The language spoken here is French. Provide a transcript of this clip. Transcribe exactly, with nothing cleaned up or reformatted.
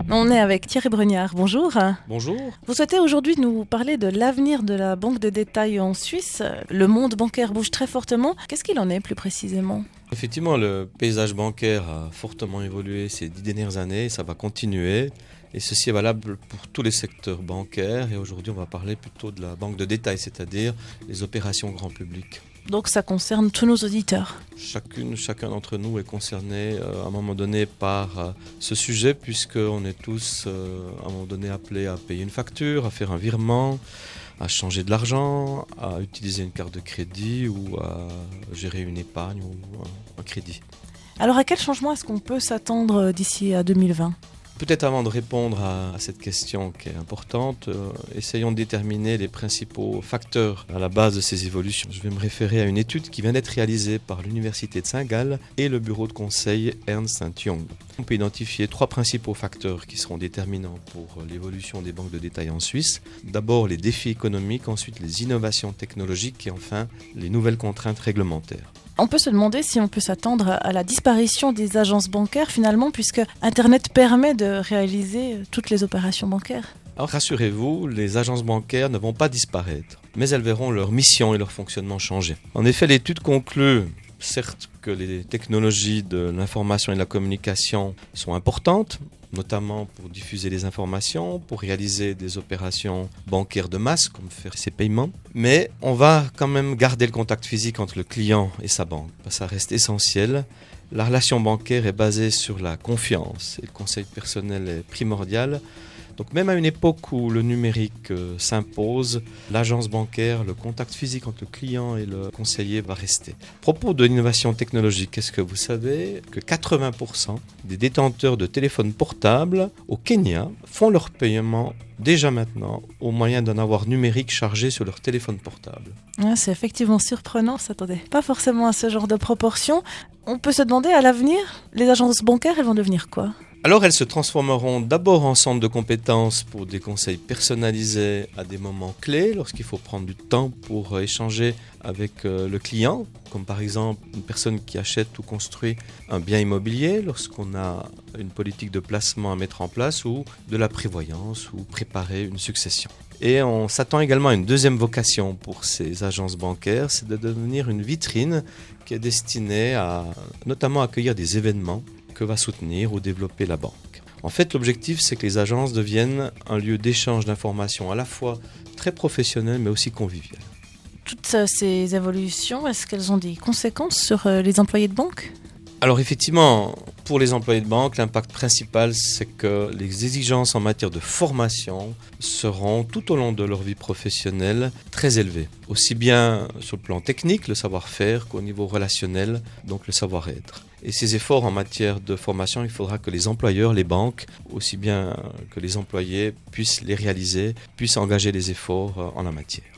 On est avec Thierry Brugnard, bonjour. Bonjour. Vous souhaitez aujourd'hui nous parler de l'avenir de la banque de détail en Suisse. Le monde bancaire bouge très fortement. Qu'est-ce qu'il en est plus précisément ? Effectivement, le paysage bancaire a fortement évolué ces dix dernières années et ça va continuer. Et ceci est valable pour tous les secteurs bancaires. Et aujourd'hui, on va parler plutôt de la banque de détail, c'est-à-dire les opérations grand public. Donc ça concerne tous nos auditeurs. Chacune, chacun d'entre nous est concerné euh, à un moment donné par euh, ce sujet, puisqu'on est tous euh, à un moment donné appelés à payer une facture, à faire un virement, à changer de l'argent, à utiliser une carte de crédit ou à gérer une épargne ou un, un crédit. Alors à quel changement est-ce qu'on peut s'attendre d'ici à deux mille vingt ? Peut-être avant de répondre à, à cette question qui est importante, euh, essayons de déterminer les principaux facteurs à la base de ces évolutions. Je vais me référer à une étude qui vient d'être réalisée par l'Université de Saint-Gall et le bureau de conseil Ernst and Young. On peut identifier trois principaux facteurs qui seront déterminants pour l'évolution des banques de détail en Suisse. D'abord les défis économiques, ensuite les innovations technologiques et enfin les nouvelles contraintes réglementaires. On peut se demander si on peut s'attendre à la disparition des agences bancaires finalement, puisque Internet permet de réaliser toutes les opérations bancaires. Alors rassurez-vous, les agences bancaires ne vont pas disparaître, mais elles verront leur mission et leur fonctionnement changer. En effet, l'étude conclut, certes, que les technologies de l'information et de la communication sont importantes, notamment pour diffuser les informations, pour réaliser des opérations bancaires de masse, comme faire ses paiements. Mais on va quand même garder le contact physique entre le client et sa banque. Ça reste essentiel. La relation bancaire est basée sur la confiance et le conseil personnel est primordial. Donc même à une époque où le numérique euh, s'impose, l'agence bancaire, le contact physique entre le client et le conseiller va rester. À propos de l'innovation technologique, est-ce que vous savez que quatre-vingts pour cent des détenteurs de téléphones portables au Kenya font leur paiement déjà maintenant au moyen d'un avoir numérique chargé sur leur téléphone portable? Ah, c'est effectivement surprenant, ça s'attendait pas forcément à ce genre de proportions. On peut se demander à l'avenir, les agences bancaires, elles vont devenir quoi ? Alors elles se transformeront d'abord en centre de compétences pour des conseils personnalisés à des moments clés, lorsqu'il faut prendre du temps pour échanger avec le client, comme par exemple une personne qui achète ou construit un bien immobilier, lorsqu'on a une politique de placement à mettre en place ou de la prévoyance ou préparer une succession. Et on s'attend également à une deuxième vocation pour ces agences bancaires, c'est de devenir une vitrine qui est destinée à notamment accueillir des événements que va soutenir ou développer la banque. En fait, l'objectif, c'est que les agences deviennent un lieu d'échange d'informations à la fois très professionnel mais aussi convivial. Toutes ces évolutions, est-ce qu'elles ont des conséquences sur les employés de banque ? Alors effectivement, pour les employés de banque, l'impact principal, c'est que les exigences en matière de formation seront tout au long de leur vie professionnelle très élevées. Aussi bien sur le plan technique, le savoir-faire, qu'au niveau relationnel, donc le savoir-être. Et ces efforts en matière de formation, il faudra que les employeurs, les banques, aussi bien que les employés puissent les réaliser, puissent engager les efforts en la matière.